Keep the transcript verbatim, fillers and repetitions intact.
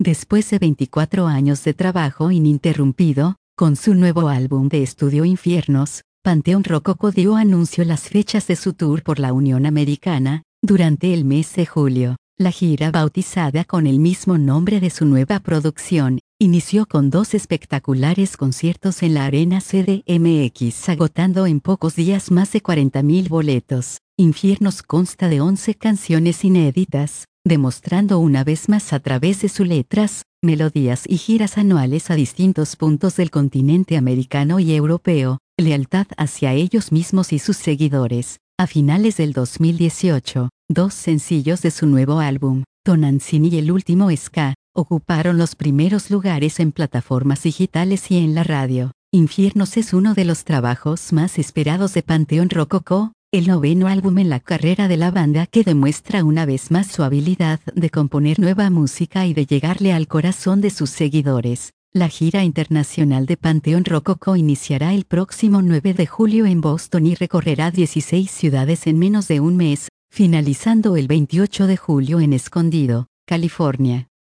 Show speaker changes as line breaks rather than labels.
Después de veinticuatro años de trabajo ininterrumpido, con su nuevo álbum de estudio Infiernos, Panteón Rococó dio anuncio las fechas de su tour por la Unión Americana, durante el mes de julio. La gira, bautizada con el mismo nombre de su nueva producción, inició con dos espectaculares conciertos en la Arena C D M X, agotando en pocos días más de cuarenta mil boletos. Infiernos consta de once canciones inéditas, demostrando una vez más a través de sus letras, melodías y giras anuales a distintos puntos del continente americano y europeo, lealtad hacia ellos mismos y sus seguidores. A finales del dos mil dieciocho, dos sencillos de su nuevo álbum, Tonantzin y El Último Ska, ocuparon los primeros lugares en plataformas digitales y en la radio. Infiernos es uno de los trabajos más esperados de Panteón Rococó, el noveno álbum en la carrera de la banda que demuestra una vez más su habilidad de componer nueva música y de llegarle al corazón de sus seguidores. La gira internacional de Panteón Rococó iniciará el próximo nueve de julio en Boston y recorrerá dieciséis ciudades en menos de un mes, finalizando el veintiocho de julio en Escondido, California.